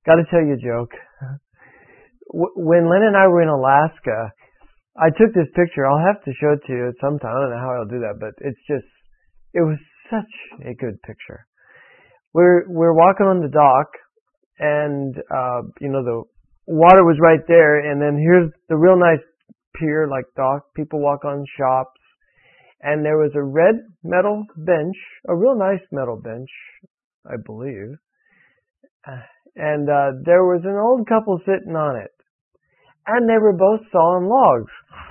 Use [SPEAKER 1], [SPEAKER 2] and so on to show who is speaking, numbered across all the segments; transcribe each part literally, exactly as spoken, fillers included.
[SPEAKER 1] Got to tell you a joke. When Lynn and I were in Alaska, I took this picture. I'll have to show it to you sometime. I don't know how I'll do that, but it's just, it was such a good picture. We're, we're walking on the dock, and, uh, you know, the water was right there, and then here's the real nice pier, like dock. People walk on, shops, and there was a red metal bench, a real nice metal bench, I believe, and, uh, there was an old couple sitting on it, and they were both sawing logs.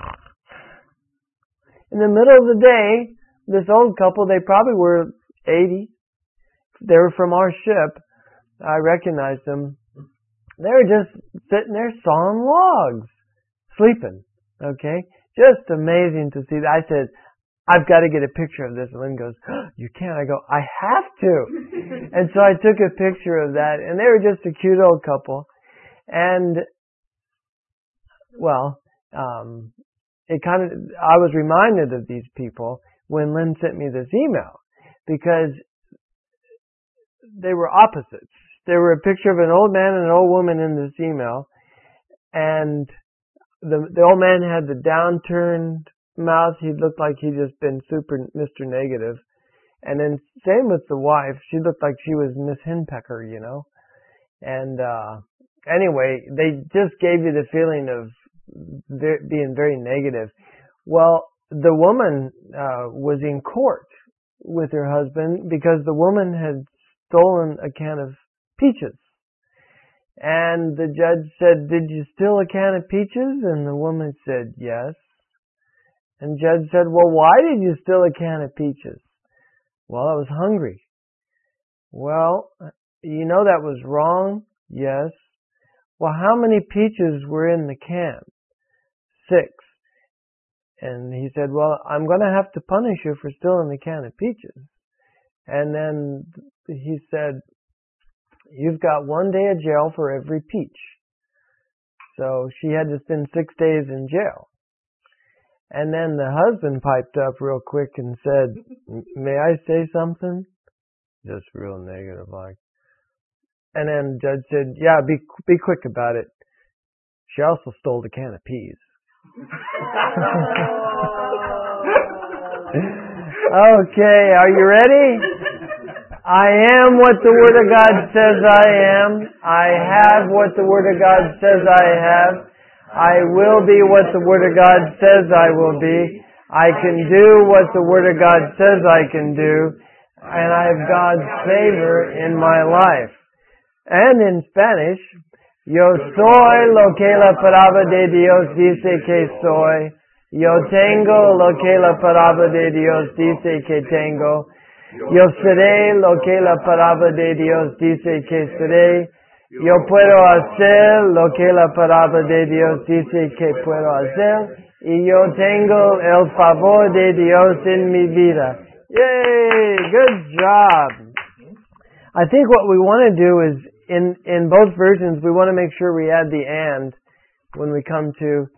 [SPEAKER 1] In the middle of the day, this old couple, they probably were eighty. They were from our ship. I recognized them. They were just sitting there sawing logs, sleeping. Okay? Just amazing to see that. I said, I've got to get a picture of this. And Lynn goes, oh, you can't. I go, I have to. And so I took a picture of that, and they were just a cute old couple. And, well, um, it kind of, I was reminded of these people when Lynn sent me this email, because they were opposites. There were a picture of an old man and an old woman in this email, and the the old man had the downturned mouth. He looked like he'd just been super Mister Negative. And then same with the wife. She looked like she was Miss Henpecker, you know. And uh anyway, they just gave you the feeling of ve- being very negative. Well, the woman uh was in court with her husband because the woman had stolen a can of peaches. And the judge said, did you steal a can of peaches? And the woman said, yes. And the judge said, well, why did you steal a can of peaches? Well, I was hungry. Well, you know that was wrong? Yes. Well, how many peaches were in the can? Six. And he said, well, I'm going to have to punish you for stealing the can of peaches. And then he said, you've got one day of jail for every peach. So she had to spend six days in jail. And then the husband piped up real quick and said, may I say something? Just real negative like. And then the judge said, yeah, be be quick about it. She also stole the can of peas. Okay, are you ready? I am what the Word of God says I am. I have what the Word of God says I have. I will be what the Word of God says I will be. I can do what the Word of God says I can do. And I have God's favor in my life. And in Spanish, yo soy lo que la palabra de Dios dice que soy. Yo tengo lo que la palabra de Dios dice que tengo. Yo seré lo que la palabra de Dios dice que seré. Yo puedo hacer lo que la palabra de Dios dice que puedo hacer. Y yo tengo el favor de Dios en mi vida. Yay! Good job! I think what we want to do is, in, in both versions, we want to make sure we add the and when we come to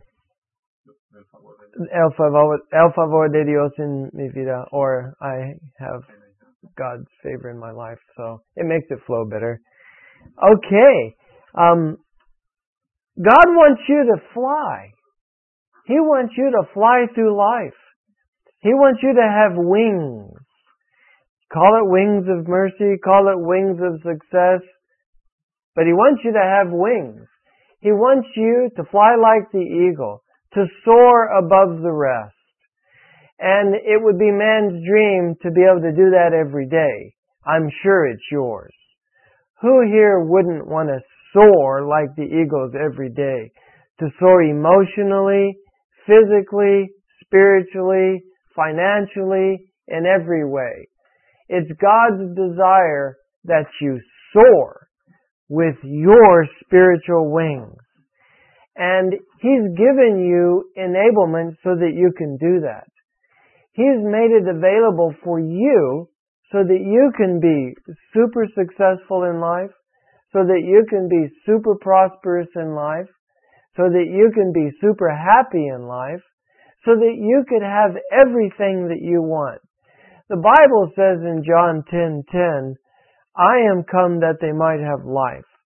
[SPEAKER 1] El favor, el favor de Dios en mi vida, or I have God's favor in my life. So it makes it flow better. Okay. Um, God wants you to fly. He wants you to fly through life. He wants you to have wings. Call it wings of mercy, call it wings of success, but He wants you to have wings. He wants you to fly like the eagle, to soar above the rest. And it would be man's dream to be able to do that every day. I'm sure it's yours. Who here wouldn't want to soar like the eagles every day? To soar emotionally, physically, spiritually, financially, in every way. It's God's desire that you soar with your spiritual wings. And He's given you enablement so that you can do that. He's made it available for you so that you can be super successful in life, so that you can be super prosperous in life, so that you can be super happy in life, so that you could have everything that you want. The Bible says in John ten ten, I am come that they might have life,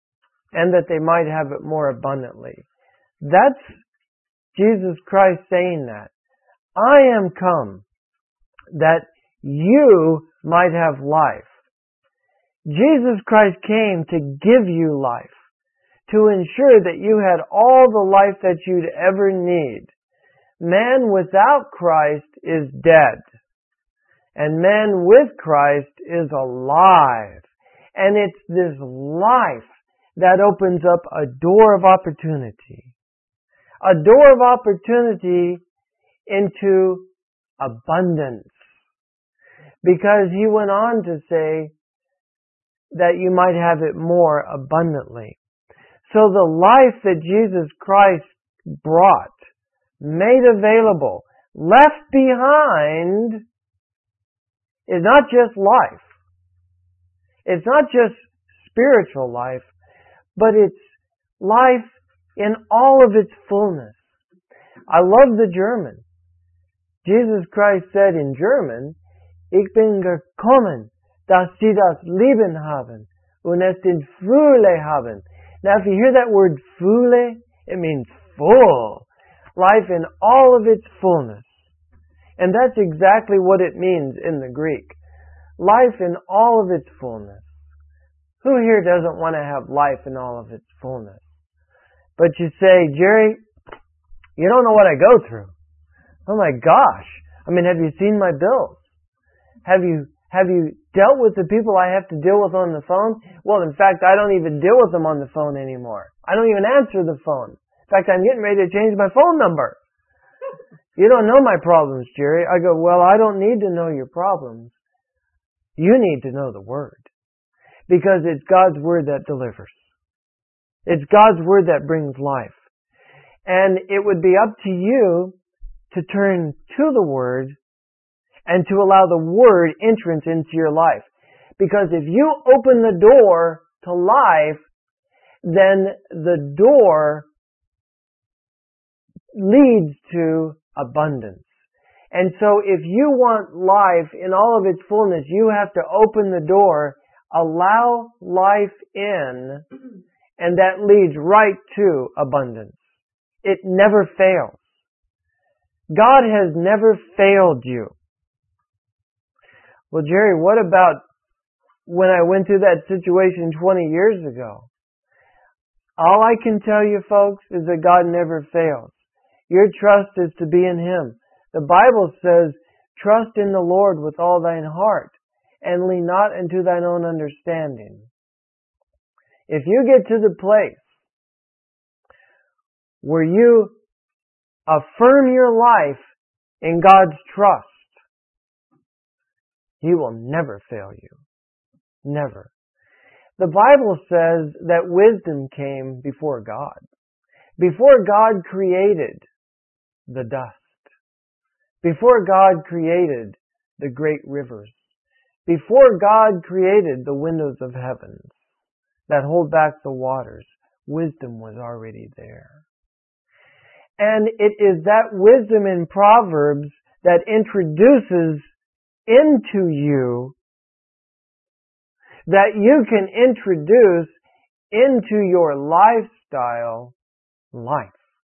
[SPEAKER 1] and that they might have it more abundantly. That's Jesus Christ saying that. I am come that you might have life. Jesus Christ came to give you life, to ensure that you had all the life that you'd ever need. Man without Christ is dead, and man with Christ is alive. And it's this life that opens up a door of opportunity. A door of opportunity into abundance. Because he went on to say that you might have it more abundantly. So the life that Jesus Christ brought, made available, left behind, is not just life. It's not just spiritual life, but it's life in all of its fullness. I love the German. Jesus Christ said in German, Ich bin gekommen, dass sie das Leben haben und es in Fülle haben. Now if you hear that word Fülle, it means full. Life in all of its fullness. And that's exactly what it means in the Greek. Life in all of its fullness. Who here doesn't want to have life in all of its fullness? But you say, Jerry, you don't know what I go through. Oh my gosh. I mean, have you seen my bills? Have you, have you dealt with the people I have to deal with on the phone? Well, in fact, I don't even deal with them on the phone anymore. I don't even answer the phone. In fact, I'm getting ready to change my phone number. You don't know my problems, Jerry. I go, well, I don't need to know your problems. You need to know the Word. Because it's God's Word that delivers. It's God's Word that brings life. And it would be up to you to turn to the Word and to allow the Word entrance into your life. Because if you open the door to life, then the door leads to abundance. And so if you want life in all of its fullness, you have to open the door, allow life in, and that leads right to abundance. It never fails. God has never failed you. Well, Jerry, what about when I went through that situation twenty years ago? All I can tell you, folks, is that God never fails. Your trust is to be in Him. The Bible says, trust in the Lord with all thine heart, and lean not unto thine own understanding. If you get to the place where you affirm your life in God's trust, He will never fail you. Never. The Bible says that wisdom came before God. Before God created the dust. Before God created the great rivers. Before God created the windows of heaven that hold back the waters, wisdom was already there. And it is that wisdom in Proverbs that introduces into you, that you can introduce into your lifestyle life.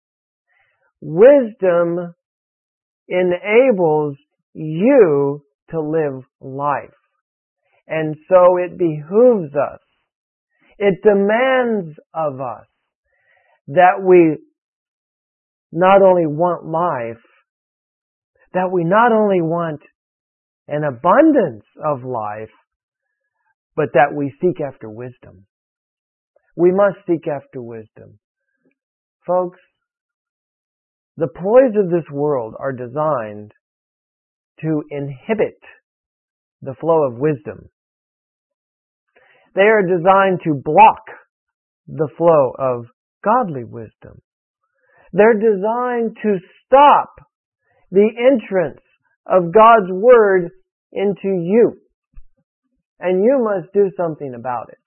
[SPEAKER 1] Wisdom enables you to live life. And so it behooves us, it demands of us that we not only want life, that we not only want an abundance of life, but that we seek after wisdom. We must seek after wisdom. Folks, the ploys of this world are designed to inhibit the flow of wisdom. They are designed to block the flow of godly wisdom. They're designed to stop the entrance of God's Word into you. And you must do something about it.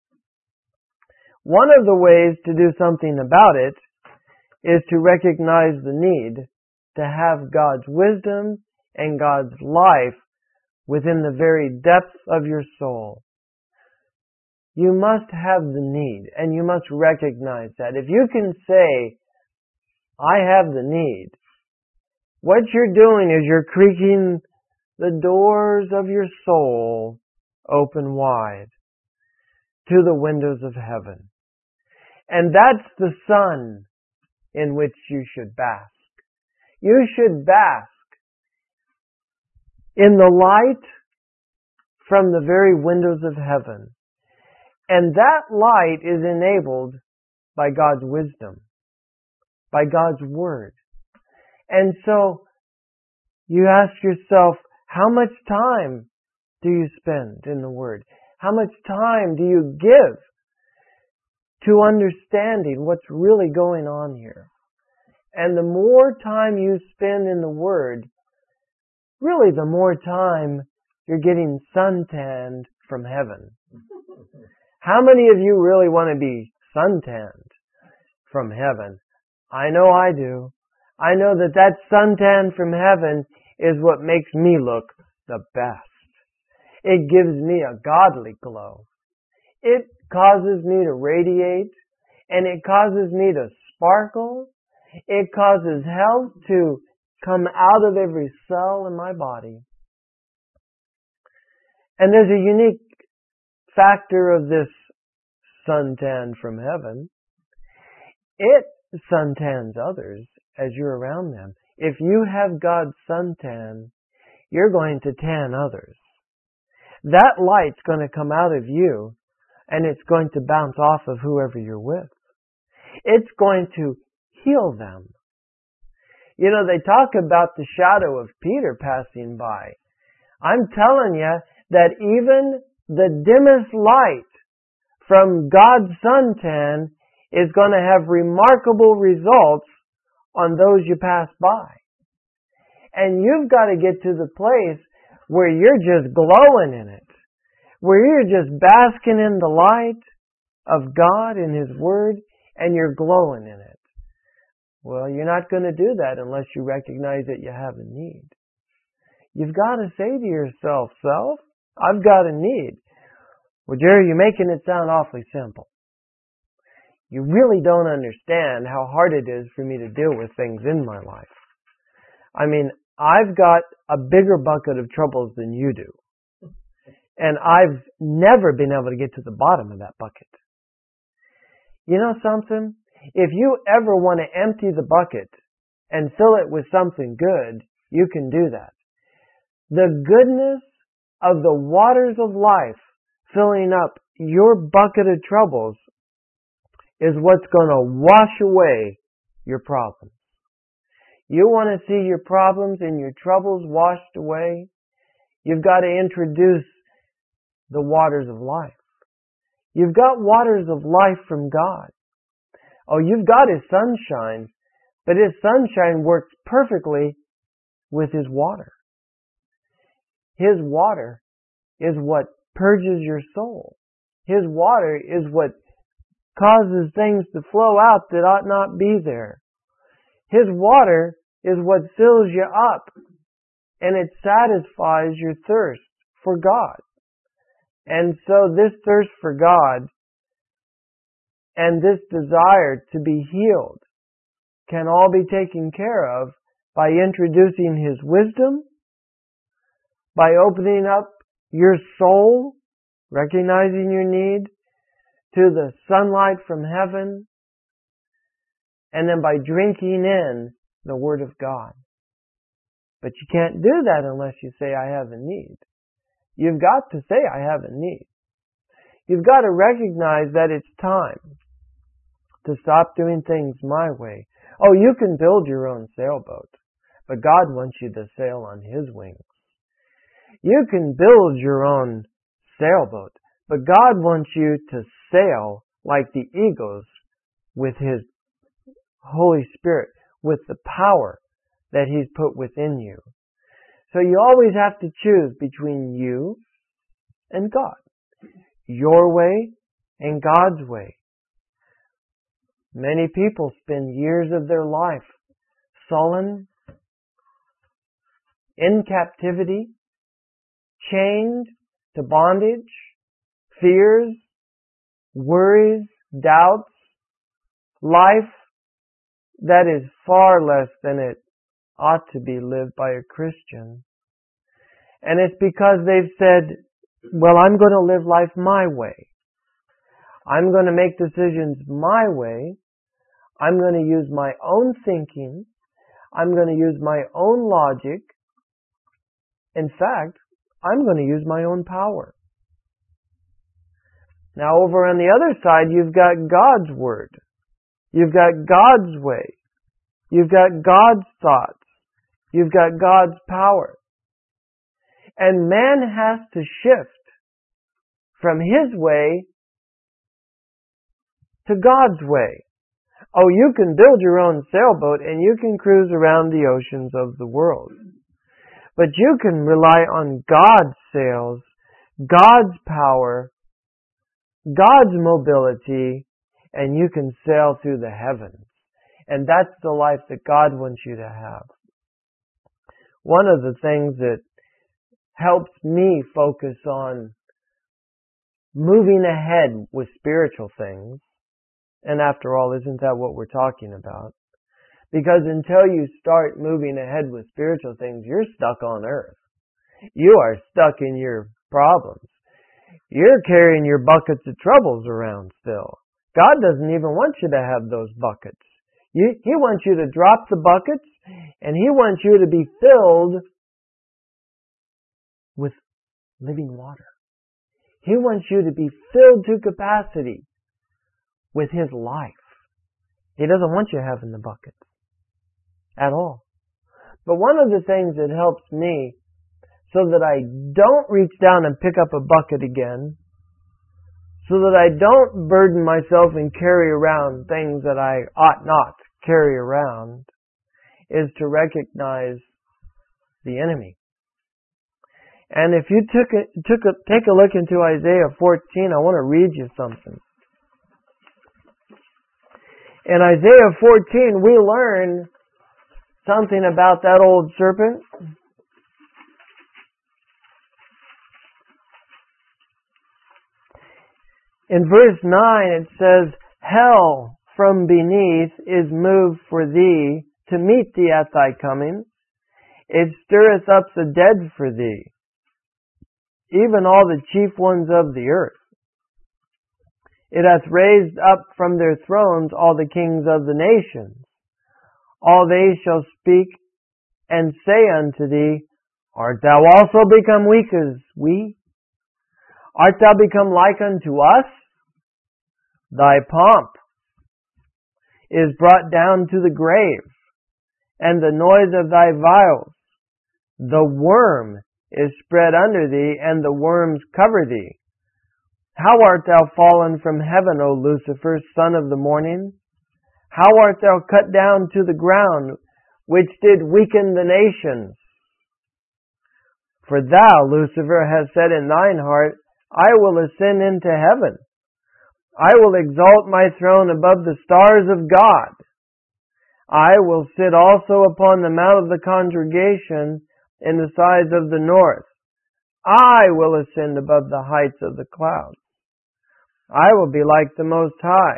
[SPEAKER 1] One of the ways to do something about it is to recognize the need to have God's wisdom and God's life within the very depths of your soul. you must have the need, and you must recognize that. If you can say, I have the need, what you're doing is you're creaking the doors of your soul open wide to the windows of heaven. And that's the sun in which you should bask. You should bask in the light from the very windows of heaven. And that light is enabled by God's wisdom, by God's Word. And so you ask yourself, how much time do you spend in the Word? How much time do you give to understanding what's really going on here? And the more time you spend in the Word, really the more time you're getting suntanned from heaven. How many of you really want to be suntanned from heaven? I know I do. I know that that suntan from heaven is what makes me look the best. It gives me a godly glow. It causes me to radiate, and it causes me to sparkle. It causes health to come out of every cell in my body. And there's a unique factor of this suntan from heaven. It suntans others as you're around them. If you have God's suntan, you're going to tan others. That light's going to come out of you, and it's going to bounce off of whoever you're with. It's going to heal them. You know, they talk about the shadow of Peter passing by. I'm telling you that even the dimmest light from God's suntan is going to have remarkable results on those you pass by. And you've got to get to the place where you're just glowing in it, where you're just basking in the light of God and His Word, and you're glowing in it. Well, you're not going to do that unless you recognize that you have a need. You've got to say to yourself, self, I've got a need. Well, Jerry, you're making it sound awfully simple. You really don't understand how hard it is for me to deal with things in my life. I mean, I've got a bigger bucket of troubles than you do. And I've never been able to get to the bottom of that bucket. You know something? If you ever want to empty the bucket and fill it with something good, you can do that. The goodness of the waters of life filling up your bucket of troubles is what's going to wash away your problems. You want to see your problems and your troubles washed away? You've got to introduce the waters of life. You've got waters of life from God. Oh, you've got His sunshine, but His sunshine works perfectly with His water. His water is what purges your soul. His water is what causes things to flow out that ought not be there. His water is what fills you up, and it satisfies your thirst for God. And so this thirst for God and this desire to be healed can all be taken care of by introducing His wisdom, by opening up your soul, recognizing your need, to the sunlight from heaven, and then by drinking in the Word of God. But you can't do that unless you say, I have a need. You've got to say, I have a need. You've got to recognize that it's time to stop doing things my way. Oh, you can build your own sailboat, but God wants you to sail on His wings. You can build your own sailboat, but God wants you to sail like the eagles with His Holy Spirit, with the power that He's put within you. So you always have to choose between you and God. Your way and God's way. Many people spend years of their life sullen, in captivity, chained to bondage, fears, worries, doubts, life that is far less than it ought to be lived by a Christian. And it's because they've said, well, I'm going to live life my way. I'm going to make decisions my way. I'm going to use my own thinking. I'm going to use my own logic. In fact, I'm going to use my own power. Now over on the other side, you've got God's Word. You've got God's way. You've got God's thoughts. You've got God's power. And man has to shift from his way to God's way. Oh, you can build your own sailboat and you can cruise around the oceans of the world. But you can rely on God's sails, God's power, God's mobility, and you can sail through the heavens. And that's the life that God wants you to have. One of the things that helps me focus on moving ahead with spiritual things, and after all, isn't that what we're talking about? Because until you start moving ahead with spiritual things, you're stuck on earth. You are stuck in your problems. You're carrying your buckets of troubles around still. God doesn't even want you to have those buckets. You, he wants you to drop the buckets, and He wants you to be filled with living water. He wants you to be filled to capacity with His life. He doesn't want you having the buckets at all. But one of the things that helps me so that I don't reach down and pick up a bucket again, so that I don't burden myself and carry around things that I ought not carry around, is to recognize the enemy. And if you took a, took a, take a look into Isaiah fourteen, I want to read you something. In Isaiah fourteen, we learn something about that old serpent. In verse nine it says, "Hell from beneath is moved for thee to meet thee at thy coming. It stirreth up the dead for thee, even all the chief ones of the earth. It hath raised up from their thrones all the kings of the nations. All they shall speak and say unto thee, Art thou also become weak as we? Art thou become like unto us? Thy pomp is brought down to the grave, and the noise of thy vials. The worm is spread under thee, and the worms cover thee. How art thou fallen from heaven, O Lucifer, son of the morning? How art thou cut down to the ground, which did weaken the nations? For thou, Lucifer, hast said in thine heart, I will ascend into heaven. I will exalt my throne above the stars of God. I will sit also upon the mount of the congregation in the sides of the north. I will ascend above the heights of the clouds. I will be like the Most High.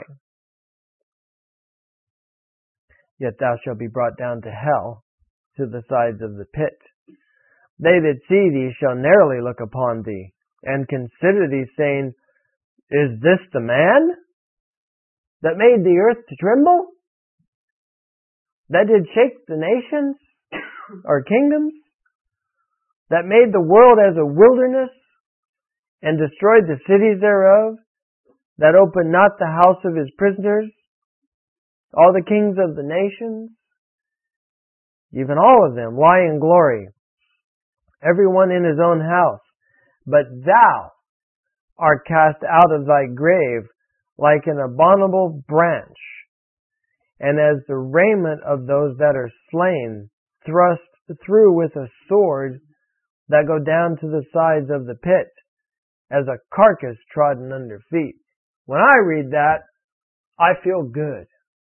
[SPEAKER 1] Yet thou shalt be brought down to hell, to the sides of the pit. They that see thee shall narrowly look upon thee, and consider thee, saying, Is this the man that made the earth to tremble? That did shake the nations, or kingdoms? That made the world as a wilderness, and destroyed the cities thereof? That opened not the house of his prisoners? All the kings of the nations, even all of them, lie in glory, everyone in his own house. But thou art cast out of thy grave like an abominable branch, and as the raiment of those that are slain, thrust through with a sword that go down to the sides of the pit, as a carcass trodden under feet. When I read that, I feel good.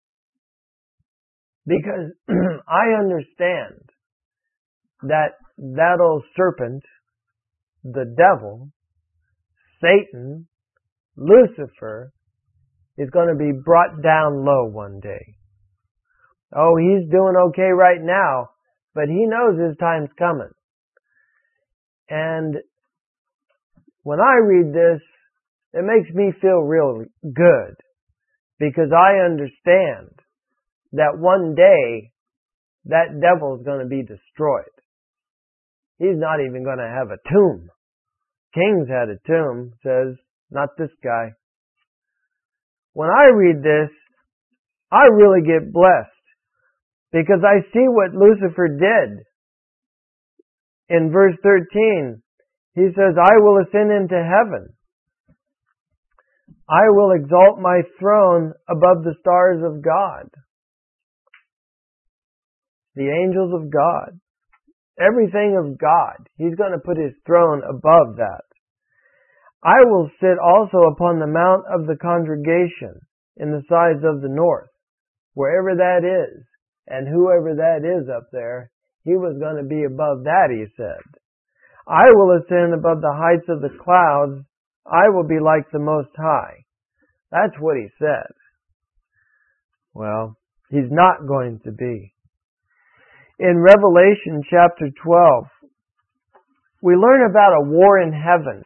[SPEAKER 1] Because I understand that that old serpent, the devil, Satan, Lucifer, is going to be brought down low one day. Oh, he's doing okay right now, but he knows his time's coming. And when I read this, it makes me feel real good, because I understand that one day that devil's going to be destroyed. He's not even going to have a tomb. Kings had a tomb, says, not this guy. When I read this, I really get blessed, because I see what Lucifer did. In verse thirteen, he says, I will ascend into heaven. I will exalt my throne above the stars of God. The angels of God. Everything of God. He's going to put his throne above that. I will sit also upon the mount of the congregation in the sides of the north, wherever that is. And whoever that is up there, he was going to be above that, he said. I will ascend above the heights of the clouds. I will be like the Most High. That's what he said. Well, he's not going to be. In Revelation chapter twelve, we learn about a war in heaven.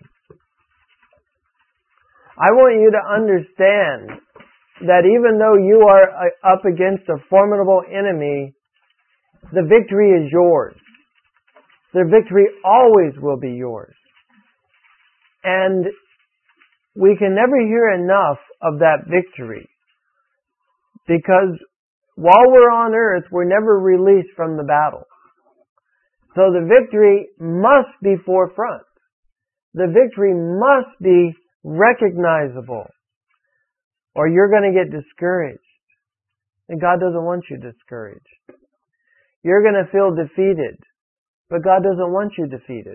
[SPEAKER 1] I want you to understand that even though you are up against a formidable enemy, the victory is yours. The victory always will be yours. And we can never hear enough of that victory, because while we're on earth, we're never released from the battle. So the victory must be forefront. The victory must be recognizable, or you're going to get discouraged. And God doesn't want you discouraged. You're going to feel defeated, but God doesn't want you defeated.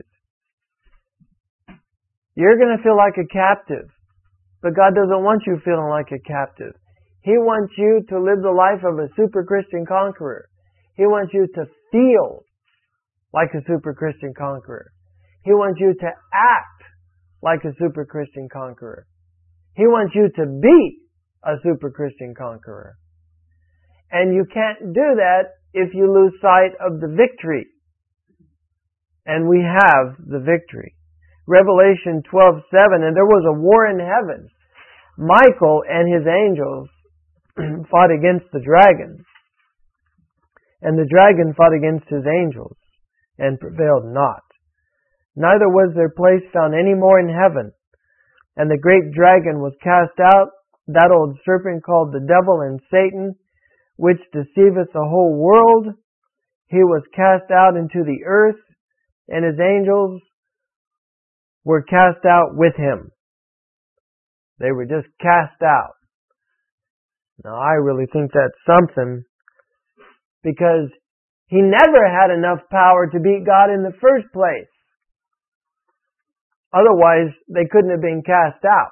[SPEAKER 1] You're going to feel like a captive, but God doesn't want you feeling like a captive. He wants you to live the life of a super Christian conqueror. He wants you to feel like a super Christian conqueror. He wants you to act like a super Christian conqueror. He wants you to be a super Christian conqueror. And you can't do that if you lose sight of the victory. And we have the victory. Revelation twelve seven, and there was a war in heaven. Michael and his angels fought against the dragon. And the dragon fought against his angels and prevailed not. Neither was their place found any more in heaven. And the great dragon was cast out, that old serpent called the devil and Satan, which deceiveth the whole world. He was cast out into the earth, and his angels were cast out with him. They were just cast out. Now, I really think that's something, because he never had enough power to beat God in the first place. Otherwise, they couldn't have been cast out.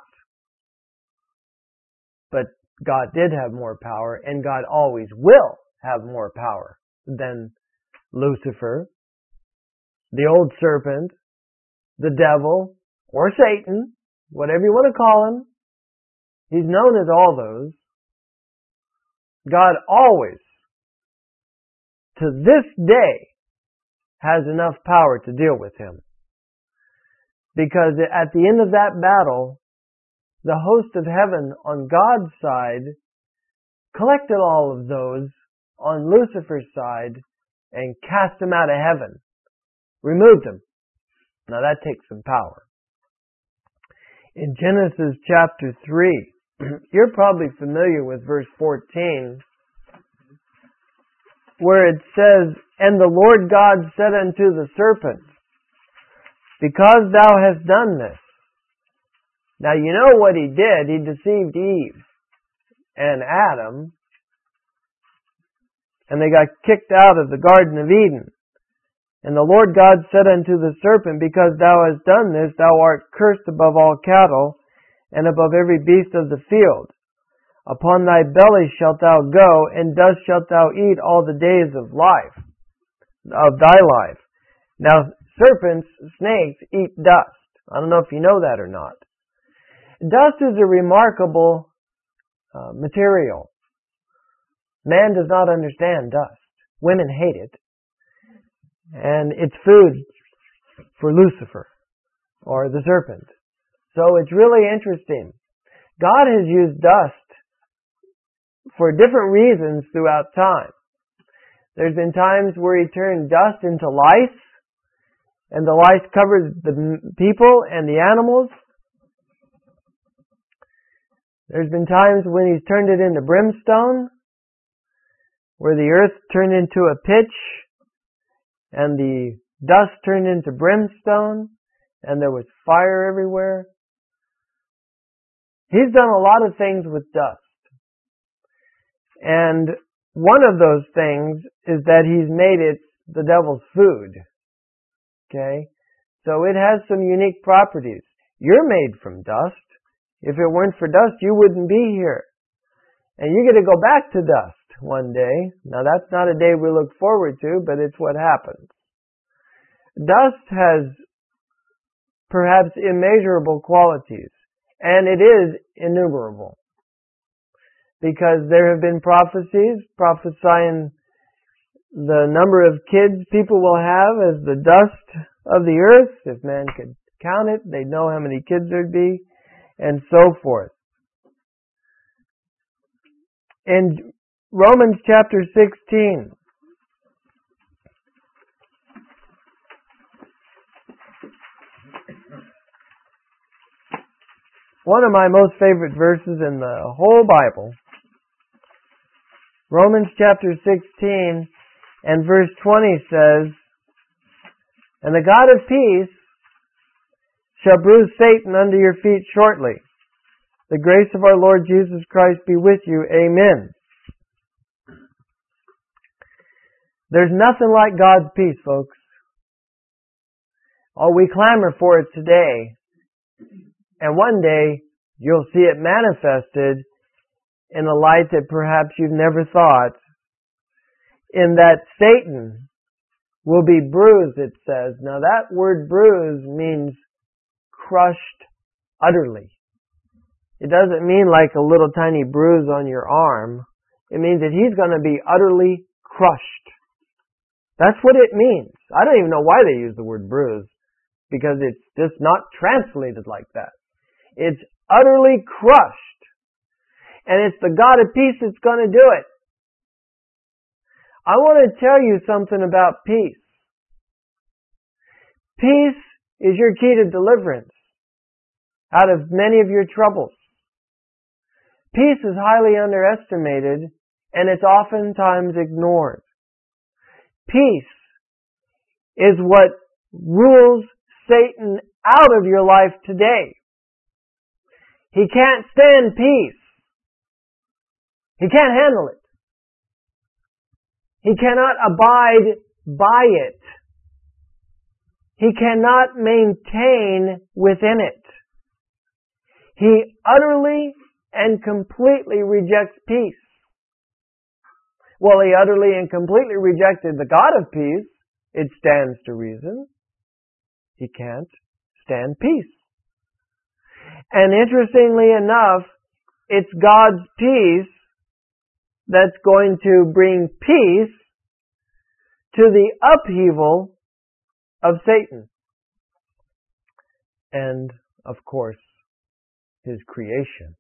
[SPEAKER 1] But God did have more power, and God always will have more power than Lucifer, the old serpent, the devil, or Satan, whatever you want to call him. He's known as all those. God always, to this day, has enough power to deal with him. Because at the end of that battle, the host of heaven on God's side collected all of those on Lucifer's side and cast them out of heaven. Removed them. Now that takes some power. In Genesis chapter three, you're probably familiar with verse fourteen, where it says, And the Lord God said unto the serpent, Because thou hast done this. Now you know what he did. He deceived Eve and Adam, and they got kicked out of the Garden of Eden. And the Lord God said unto the serpent, Because thou hast done this, thou art cursed above all cattle, and above every beast of the field. Upon thy belly shalt thou go, and dust shalt thou eat all the days of life, of thy life. Now, serpents, snakes eat dust. I don't know if you know that or not. Dust is a remarkable uh, material. Man does not understand dust. Women hate it. And it's food for Lucifer or the serpent. So it's really interesting. God has used dust for different reasons throughout time. There's been times where He turned dust into lice, and the lice covered the people and the animals. There's been times when He's turned it into brimstone, where the earth turned into a pitch, and the dust turned into brimstone, and there was fire everywhere. He's done a lot of things with dust. And one of those things is that He's made it the devil's food. Okay? So it has some unique properties. You're made from dust. If it weren't for dust, you wouldn't be here. And you're going to go back to dust one day. Now that's not a day we look forward to, but it's what happens. Dust has perhaps immeasurable qualities, and it is innumerable. Because there have been prophecies prophesying the number of kids people will have as the dust of the earth. If man could count it, they'd know how many kids there'd be, and so forth. In Romans chapter sixteen, one of my most favorite verses in the whole Bible, Romans chapter sixteen and verse twenty says, "And the God of peace shall bruise Satan under your feet shortly. The grace of our Lord Jesus Christ be with you. Amen." There's nothing like God's peace, folks. Oh, we clamor for it today. And one day, you'll see it manifested in a light that perhaps you've never thought. In that Satan will be bruised, it says. Now that word bruise means crushed utterly. It doesn't mean like a little tiny bruise on your arm. It means that he's going to be utterly crushed. That's what it means. I don't even know why they use the word bruise, because it's just not translated like that. It's utterly crushed. And it's the God of peace that's going to do it. I want to tell you something about peace. Peace is your key to deliverance out of many of your troubles. Peace is highly underestimated, and it's oftentimes ignored. Peace is what rules Satan out of your life today. He can't stand peace. He can't handle it. He cannot abide by it. He cannot maintain within it. He utterly and completely rejects peace. Well, he utterly and completely rejected the God of peace. It stands to reason. He can't stand peace. And interestingly enough, it's God's peace that's going to bring peace to the upheaval of Satan. And, of course, his creation.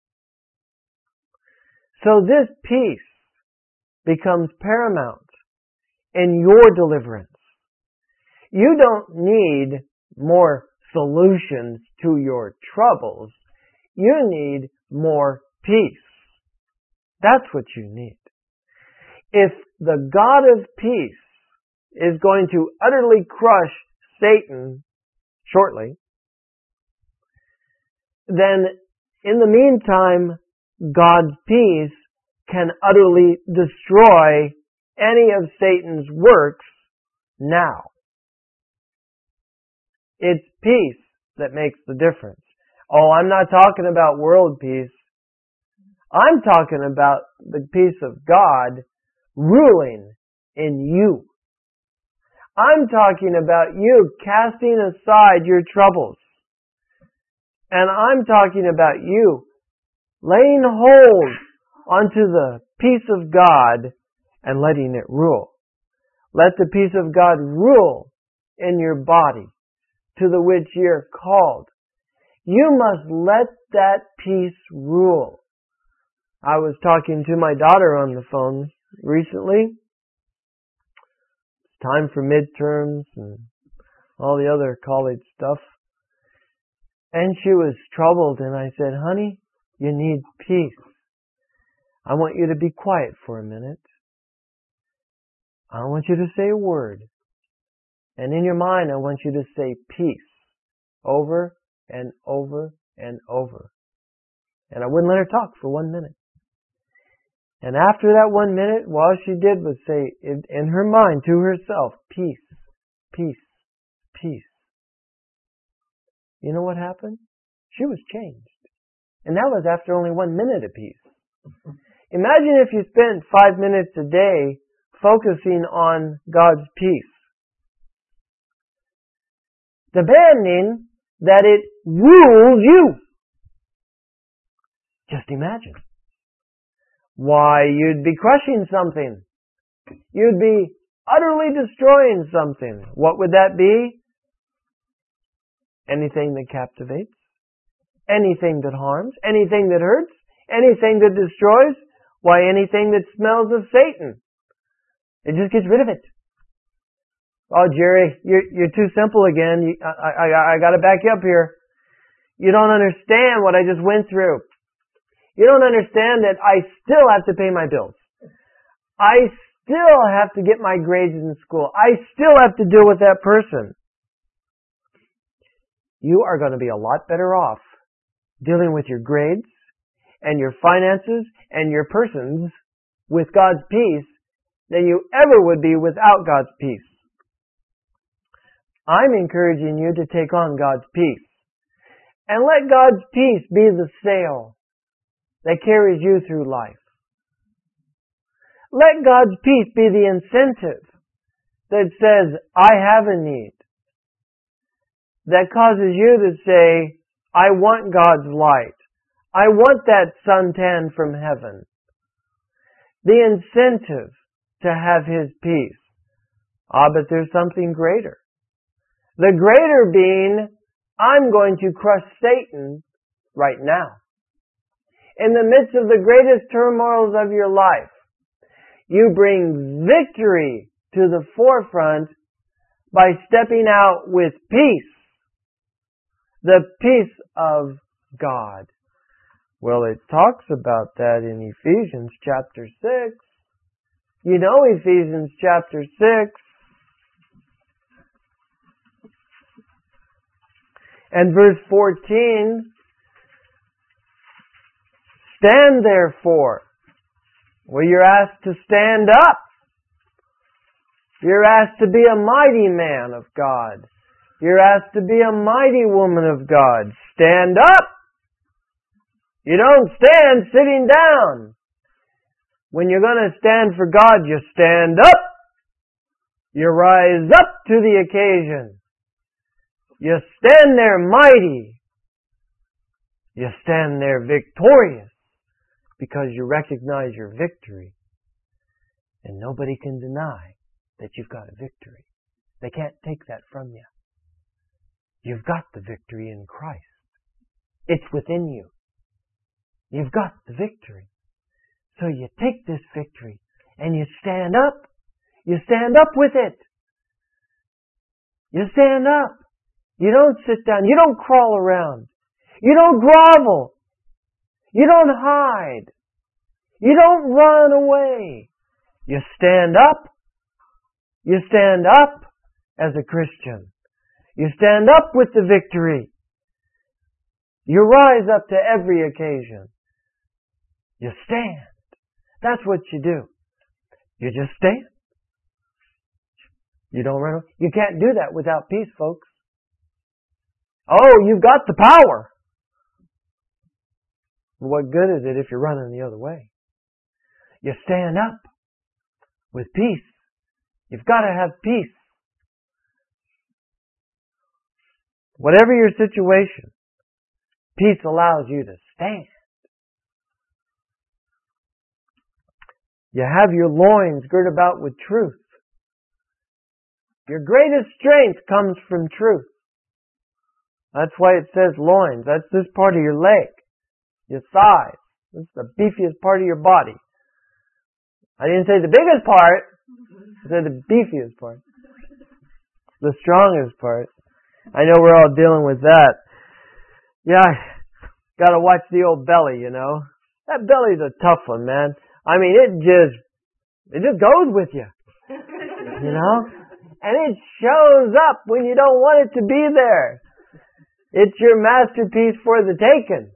[SPEAKER 1] So this peace becomes paramount in your deliverance. You don't need more solutions to your troubles. You need more peace. That's what you need. If the God of peace is going to utterly crush Satan shortly, then in the meantime, God's peace can utterly destroy any of Satan's works now. It's peace that makes the difference. Oh, I'm not talking about world peace. I'm talking about the peace of God ruling in you. I'm talking about you casting aside your troubles. And I'm talking about you laying hold onto the peace of God and letting it rule. Let the peace of God rule in your body, to the which you're called. You must let that peace rule. I was talking to my daughter on the phone recently. It's time for midterms and all the other college stuff. And she was troubled, and I said, honey, you need peace. I want you to be quiet for a minute. I don't want you to say a word. And in your mind, I want you to say peace over and over and over. And I wouldn't let her talk for one minute. And after that one minute, all she did was say in, in her mind to herself, peace, peace, peace. You know what happened? She was changed. And that was after only one minute of peace. Imagine if you spent five minutes a day focusing on God's peace, demanding that it rules you. Just imagine. Why, you'd be crushing something. You'd be utterly destroying something. What would that be? Anything that captivates, anything that harms, anything that hurts, anything that destroys, why, anything that smells of Satan. It just gets rid of it. Oh, Jerry, you're, you're too simple again. You, I, I, I gotta back you up here. You don't understand what I just went through. You don't understand that I still have to pay my bills. I still have to get my grades in school. I still have to deal with that person. You are going to be a lot better off dealing with your grades and your finances and your persons with God's peace than you ever would be without God's peace. I'm encouraging you to take on God's peace and let God's peace be the sail that carries you through life. Let God's peace be the incentive that says, I have a need. That causes you to say, I want God's light. I want that suntan from heaven. The incentive to have His peace. Ah, but there's something greater. The greater being, I'm going to crush Satan right now. In the midst of the greatest turmoils of your life, you bring victory to the forefront by stepping out with peace. The peace of God. Well, it talks about that in Ephesians chapter six. You know Ephesians chapter six. And verse fourteen. Stand therefore. Well, you're asked to stand up. You're asked to be a mighty man of God. You're asked to be a mighty woman of God. Stand up. You don't stand sitting down. When you're going to stand for God, you stand up. You rise up to the occasion. You stand there mighty. You stand there victorious because you recognize your victory. And nobody can deny that you've got a victory. They can't take that from you. You've got the victory in Christ. It's within you. You've got the victory. So you take this victory and you stand up. You stand up with it. You stand up. You don't sit down. You don't crawl around. You don't grovel. You don't hide. You don't run away. You stand up. You stand up as a Christian. You stand up with the victory. You rise up to every occasion. You stand. That's what you do. You just stand. You don't run away. You can't do that without peace, folks. Oh, you've got the power. What good is it if you're running the other way? You stand up with peace. You've got to have peace. Whatever your situation, peace allows you to stand. You have your loins girt about with truth. Your greatest strength comes from truth. That's why it says loins. That's this part of your leg, your thighs. This is the beefiest part of your body. I didn't say the biggest part. I said the beefiest part. The strongest part. I know we're all dealing with that. Yeah, gotta watch the old belly, you know. That belly's a tough one, man. I mean, it just, it just goes with you. You know? And it shows up when you don't want it to be there. It's your masterpiece for the taking.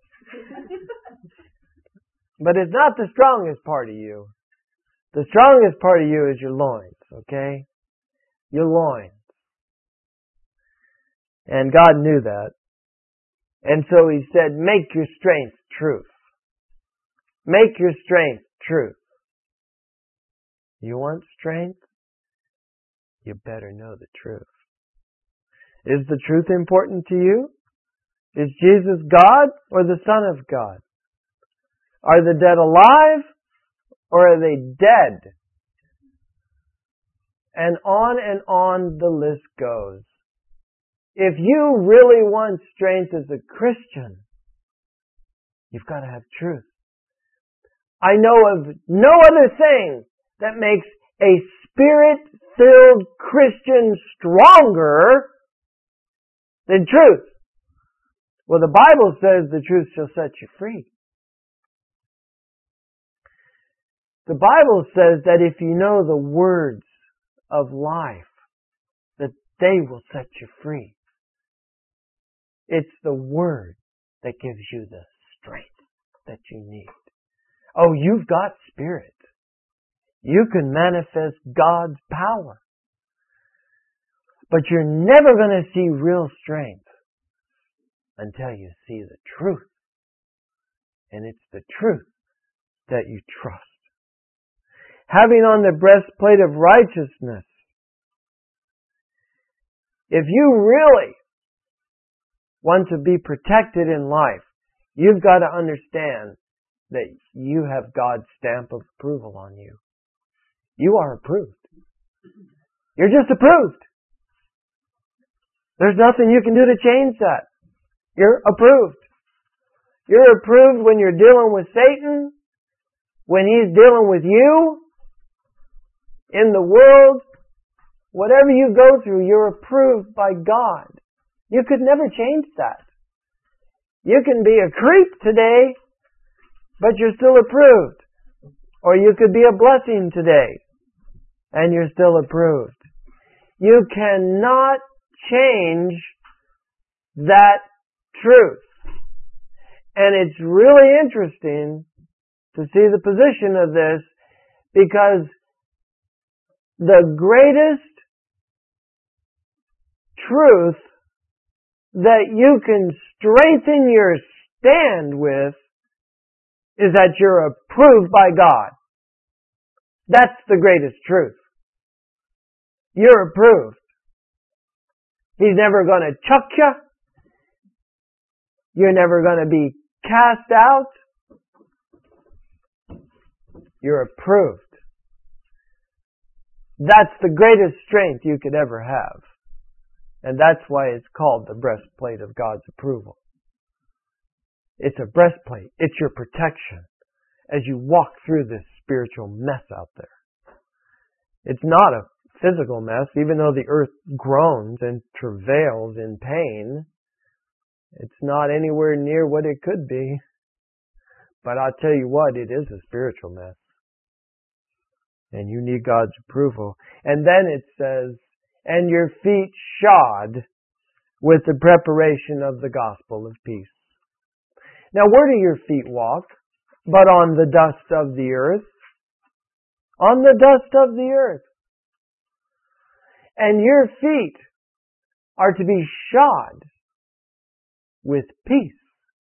[SPEAKER 1] But it's not the strongest part of you. The strongest part of you is your loins, okay? Your loins. And God knew that. And so He said, make your strength truth. Make your strength truth. You want strength? You better know the truth. Is the truth important to you? Is Jesus God or the Son of God? Are the dead alive or are they dead? And on and on the list goes. If you really want strength as a Christian, you've got to have truth. I know of no other thing that makes a Spirit-filled Christian stronger than truth. Well, the Bible says the truth shall set you free. The Bible says that if you know the words of life, that they will set you free. It's the Word that gives you the strength that you need. Oh, you've got Spirit. You can manifest God's power. But you're never going to see real strength until you see the truth. And it's the truth that you trust. Having on the breastplate of righteousness. If you really want to be protected in life, you've got to understand that you have God's stamp of approval on you. You are approved. You're just approved. There's nothing you can do to change that. You're approved. You're approved when you're dealing with Satan, when he's dealing with you, in the world. Whatever you go through, you're approved by God. You could never change that. You can be a creep today, but you're still approved. Or you could be a blessing today, and you're still approved. You cannot change that truth. And it's really interesting to see the position of this, because the greatest truth that you can strengthen your stand with is that you're approved by God. That's the greatest truth. You're approved. He's never going to chuck you. You're never going to be cast out. You're approved. That's the greatest strength you could ever have. And that's why it's called the breastplate of God's approval. It's a breastplate. It's your protection as you walk through this spiritual mess out there. It's not a physical mess, even though the earth groans and travails in pain. It's not anywhere near what it could be. But I'll tell you what, it is a spiritual mess. And you need God's approval. And then it says, and your feet shod with the preparation of the gospel of peace. Now, where do your feet walk? But on the dust of the earth. On the dust of the earth. And your feet are to be shod with peace.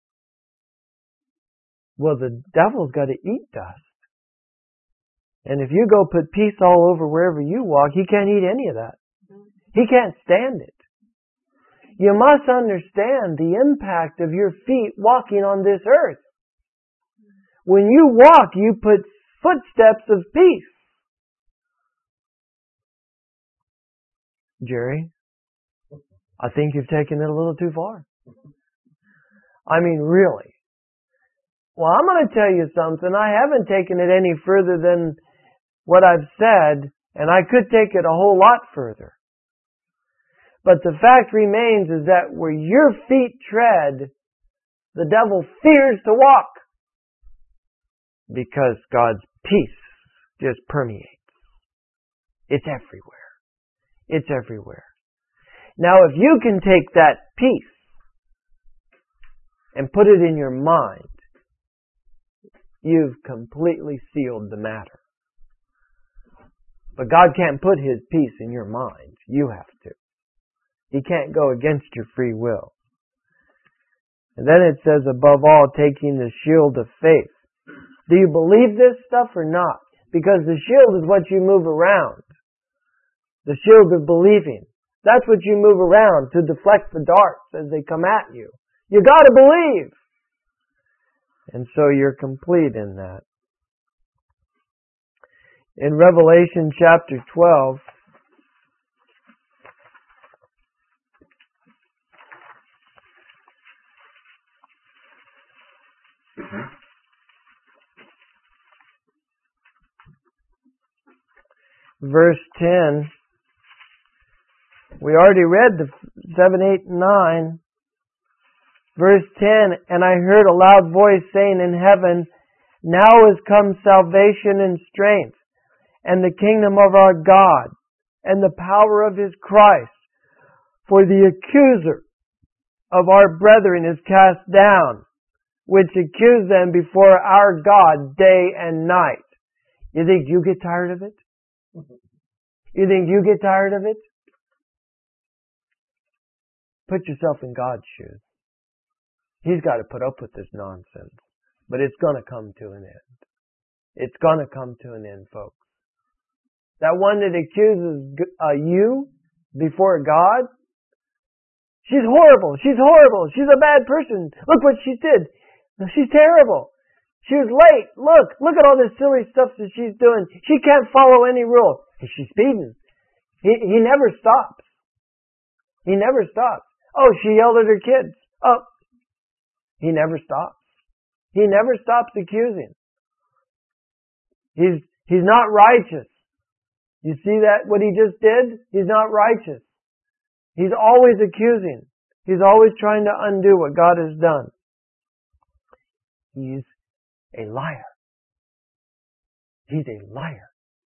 [SPEAKER 1] Well, the devil's got to eat dust. And if you go put peace all over wherever you walk, he can't eat any of that. He can't stand it. You must understand the impact of your feet walking on this earth. When you walk, you put footsteps of peace. Jerry, I think you've taken it a little too far. I mean, really. Well, I'm going to tell you something. I haven't taken it any further than what I've said, and I could take it a whole lot further. But the fact remains is that where your feet tread, the devil fears to walk. Because God's peace just permeates. It's everywhere. It's everywhere. Now, if you can take that peace and put it in your mind, you've completely sealed the matter. But God can't put His peace in your mind. You have to. He can't go against your free will. And then it says, above all, taking the shield of faith. Do you believe this stuff or not? Because the shield is what you move around. The shield of believing. That's what you move around to deflect the darts as they come at you. You gotta believe! And so you're complete in that. In Revelation chapter twelve, verse ten, we already read the seven, eight, and nine. Verse ten, and I heard a loud voice saying in heaven, now is come salvation and strength, and the kingdom of our God, and the power of His Christ. For the accuser of our brethren is cast down, which accused them before our God day and night. You think you get tired of it? You think you get tired of it? Put yourself in God's shoes. He's got to put up with this nonsense. But it's going to come to an end. It's going to come to an end, folks. That one that accuses uh, you before God, she's horrible. She's horrible. She's a bad person. Look what she did. She's terrible. She was late. Look, look at all this silly stuff that she's doing. She can't follow any rule. She's speeding. He, he never stops. He never stops. Oh, she yelled at her kids. Oh, he never stops. He never stops accusing. He's, he's not righteous. You see that, what he just did? He's not righteous. He's always accusing. He's always trying to undo what God has done. He's a liar. He's a liar.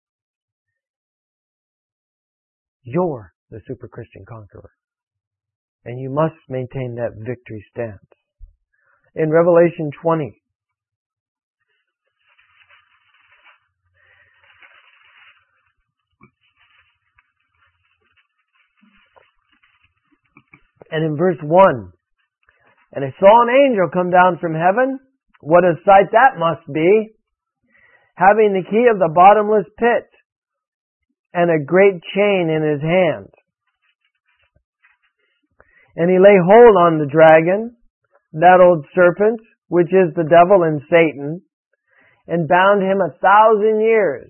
[SPEAKER 1] You're the super Christian conqueror. And you must maintain that victory stance. In Revelation twenty, and in verse one, and I saw an angel come down from heaven. What a sight that must be! Having the key of the bottomless pit and a great chain in his hand. And he lay hold on the dragon, that old serpent, which is the devil and Satan, and bound him a thousand years.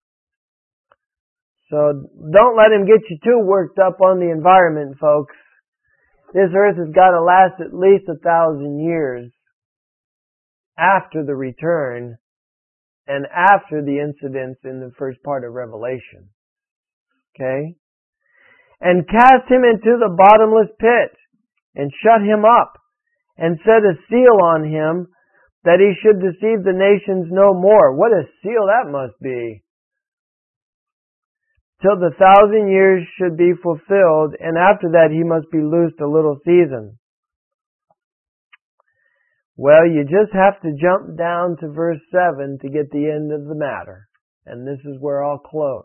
[SPEAKER 1] So don't let him get you too worked up on the environment, folks. This earth has got to last at least a thousand years after the return and after the incidents in the first part of Revelation. Okay? And cast him into the bottomless pit and shut him up and set a seal on him that he should deceive the nations no more. What a seal that must be. Till the thousand years should be fulfilled, and after that he must be loosed a little season. Well, you just have to jump down to verse seven to get the end of the matter. And this is where I'll close.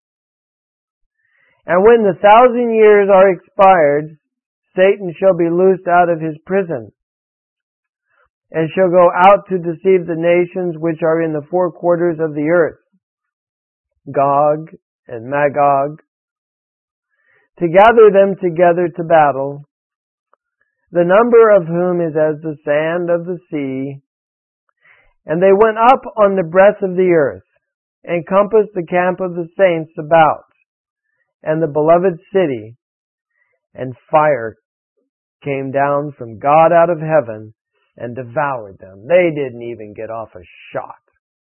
[SPEAKER 1] And when the thousand years are expired, Satan shall be loosed out of his prison, and shall go out to deceive the nations which are in the four quarters of the earth, Gog and Magog, to gather them together to battle, the number of whom is as the sand of the sea. And they went up on the breadth of the earth, and compassed the camp of the saints about, and the beloved city, and fire came down from God out of heaven and devoured them. They didn't even get off a shot.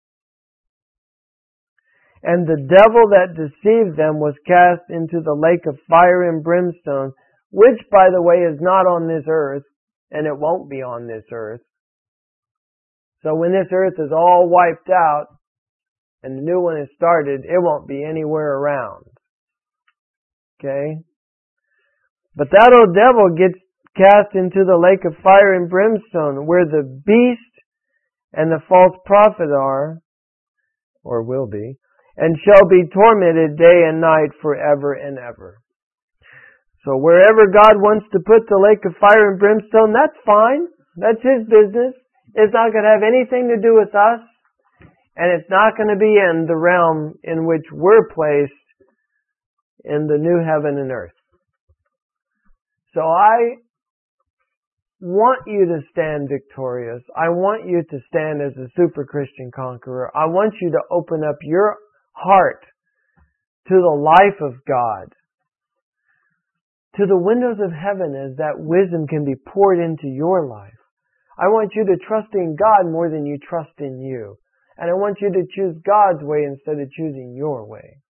[SPEAKER 1] And the devil that deceived them was cast into the lake of fire and brimstone, which, by the way, is not on this earth, and it won't be on this earth. So when this earth is all wiped out, and the new one is started, it won't be anywhere around. Okay? But that old devil gets cast into the lake of fire and brimstone, where the beast and the false prophet are, or will be, and shall be tormented day and night forever and ever. So wherever God wants to put the lake of fire and brimstone, that's fine. That's His business. It's not going to have anything to do with us. And it's not going to be in the realm in which we're placed in the new heaven and earth. So I want you to stand victorious. I want you to stand as a super Christian conqueror. I want you to open up your heart to the life of God, to the windows of heaven, as that wisdom can be poured into your life. I want you to trust in God more than you trust in you. And I want you to choose God's way instead of choosing your way.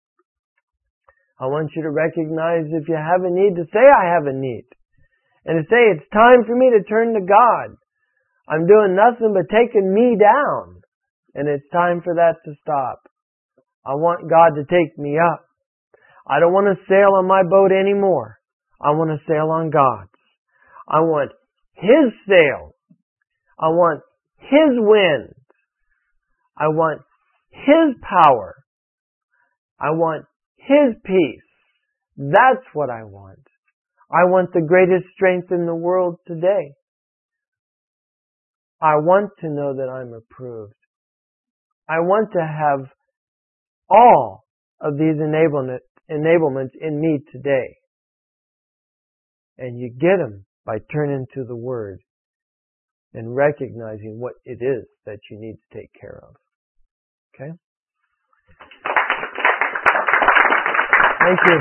[SPEAKER 1] I want you to recognize if you have a need, to say, I have a need. And to say, it's time for me to turn to God. I'm doing nothing but taking me down. And it's time for that to stop. I want God to take me up. I don't want to sail on my boat anymore. I want to sail on God's. I want His sail. I want His wind. I want His power. I want His peace. That's what I want. I want the greatest strength in the world today. I want to know that I'm approved. I want to have all of these enablement, enablements in me today. And you get them by turning to the Word and recognizing what it is that you need to take care of. Okay? Thank you.